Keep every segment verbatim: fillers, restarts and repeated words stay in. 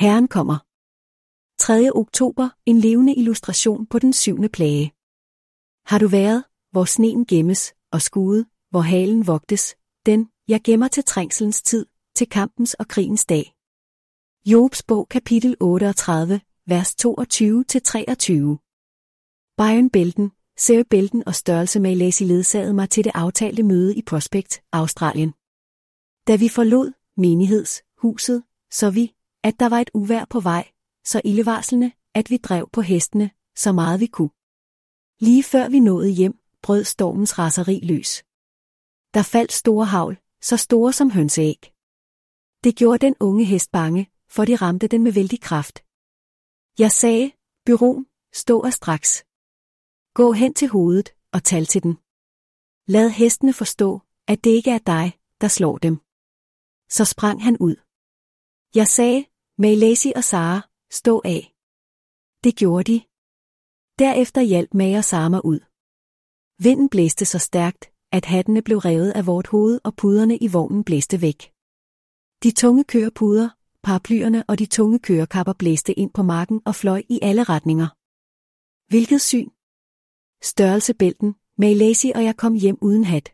Herren kommer. tredje oktober, en levende illustration på den syvende plage. Har du været, hvor sneen gemmes, og skude, hvor halen vogtes, den, jeg gemmer til trængselens tid, til kampens og krigens dag. Jobs bog kapitel otteogtredive, vers toogtyve til treogtyve. Byron Belton, Sarah Belton og størrelse med Lacy ledsagede mig til det aftalte møde i Prospect, Australien. Da vi forlod menighedshuset, så vi, at der var et uvejr på vej, så ildevarslende, at vi drev på hestene, så meget vi kunne. Lige før vi nåede hjem, brød stormens raseri løs. Der faldt store hagl, så store som hønseæg. Det gjorde den unge hest bange, for de ramte den med vældig kraft. Jeg sagde, Byron, stå af straks. Gå hen til hovedet og tal til den. Lad hestene forstå, at det ikke er dig, der slår dem. Så sprang han ud. Jeg sagde, May Lacy og Sarah, stå af. Det gjorde de. Derefter hjalp May og Sarah mig ud. Vinden blæste så stærkt, at hattene blev revet af vort hoved og puderne i vognen blæste væk. De tunge kørepuder, paraplyerne og de tunge kørekapper blæste ind på marken og fløj i alle retninger. Hvilket syn! Størrelse Belton, May Lacy og jeg kom hjem uden hat.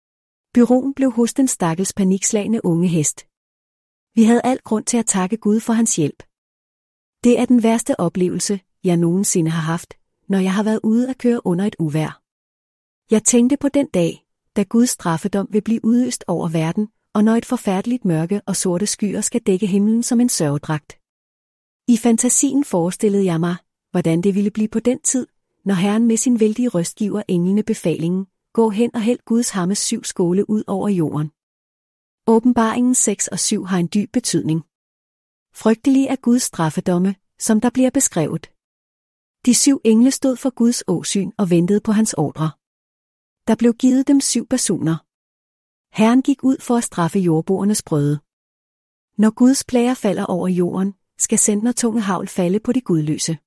Byron blev hos den stakkels panikslagne unge hest. Vi havde al grund til at takke Gud for hans hjælp. Det er den værste oplevelse, jeg nogensinde har haft, når jeg har været ude at køre under et uvejr. Jeg tænkte på den dag, da Guds straffedom vil blive udøst over verden, og når et forfærdeligt mørke og sorte skyer skal dække himlen som en sørgedragt. I fantasien forestillede jeg mig, hvordan det ville blive på den tid, når Herren med sin vældige røst giver englene befalingen, gå hen og hæld Guds hammes syv skåle ud over jorden. Åbenbaringen seks og syv har en dyb betydning. Frygtelig er Guds straffedomme, som der bliver beskrevet. De syv engle stod for Guds åsyn og ventede på hans ordre. Der blev givet dem syv basuner. Herren gik ud for at straffe jordboernes brøde. Når Guds plager falder over jorden, skal centnertunge hagl falde på de gudløse.